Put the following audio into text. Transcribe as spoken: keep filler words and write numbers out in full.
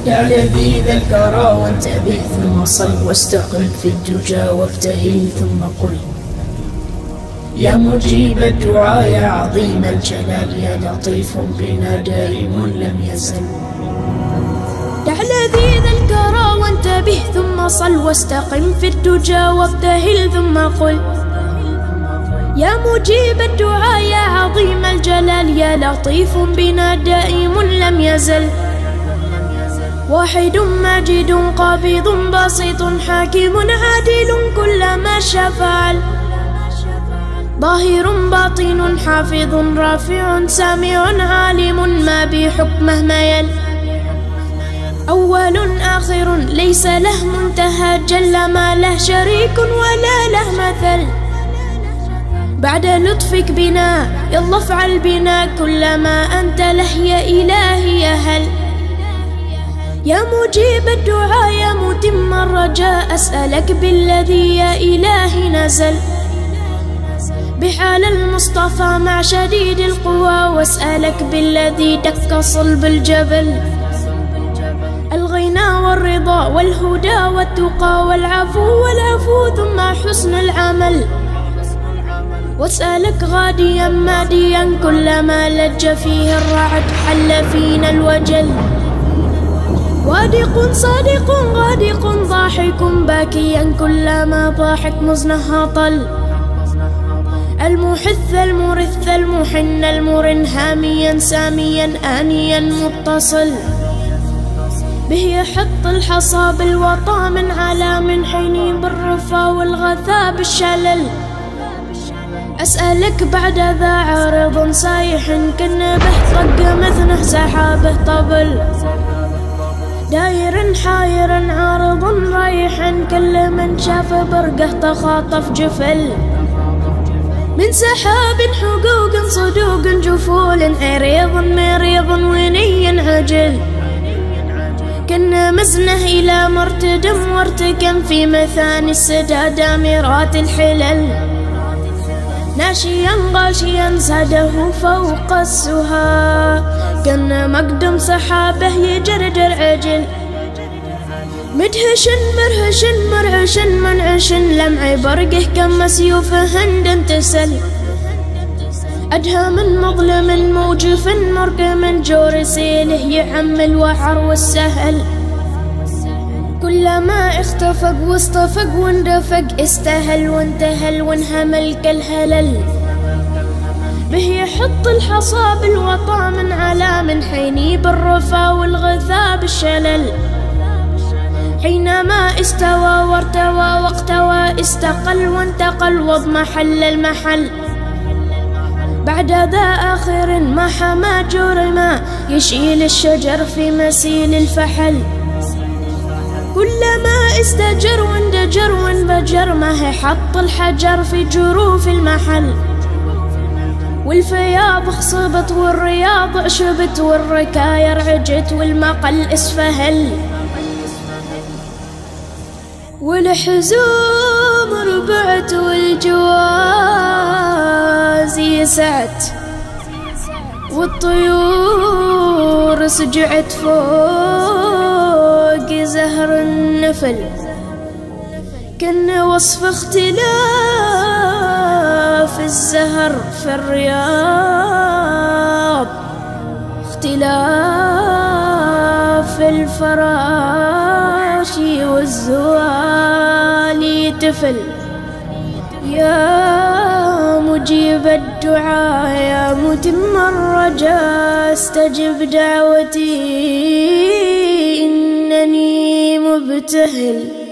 دع لذيذ الكرى وانتبه ثم صل واستقم في الدجى وابتهل ثم قل يا مجيب الدعاء يا عظيم الجلال يا لطيف بنا دائم لم يزل. دع لذيذ الكرى وانتبه ثم صل واستقم في الدجى وابتهل ثم قل يا مجيب الدعاء يا عظيم الجلال يا لطيف بنا دائم لم يزل. واحد ماجد قابض باسط حاكم عادل كل ما شاء فعل ظاهر باطن حافظ رافع سامع عالم ما بحكمه ميل أول آخر ليس له منتهى جل ما له شريك ولا له مثل. بعد لطفك بنا يلا افعل بنا كل ما أنت له يا إلهي يا هل. يا مجيب الدعاء يا متم الرجاء أسألك بالذي يا إلهي نزل بحال المصطفى مع شديد القوى واسألك بالذي دك صلب الجبل الغنى والرضا والهدى والتقى والعفو والعفو ثم حسن العمل. واسألك غاديا ماديا كلما لج فيه الرعد حل فينا الوجل وادق صادق غادق ضاحك باكيا كلما ضاحك مزنها طل المحث المرث المحن المرن هاميا ساميا آنيا متصل به يحط الحصى بالوطا من على من حين بالرفا والغثا بالشلل. أسألك بعد ذا عارض صايح كنبه طق مثنه سحابه طبل داير حاير عارض رايح كل من شاف برقه تخاطف جفل من سحاب حقوق صدوق جفول عريض مريض وني عجل كنا مزنه إلى مرتدم وارتكم في مثاني السدى دامرات الحلل ناشيا غاشيا زاده فوق السها كنا مقدم سحابه يجرجر عجل مدهش مرهش مرعش منعش لمع برقه كم سيوف هند تسل أدهى من مظلم موجف مرقم جور سيله يعم الوعر والسهل كلما اختفق واصطفق واندفق استهل وانتهل وانهمل كالهلل به يحط الحصى بالوطا من على من حيني بالرفا والغثا بالشلل حينما استوى وارتوى واقتوى استقل وانتقل واضمحل المحل بعد ذا آخر ما حما جرما يشيل الشجر في مسيل الفحل كلما استجر واندجر وانبجر ما هي حط الحجر في جروف المحل والفياض خصبت والرياض عشبت والركاير عجت والمقل اسفهل والحزوم ربعت والجواز يسعت والطيور سجعت فوق زهر النفل كان وصف اختلاف الزهر في الرياض اختلاف الفراش والزوال تفل يا مجيب الدعاء يا متم الرجاء استجب دعوتي إنني مبتهل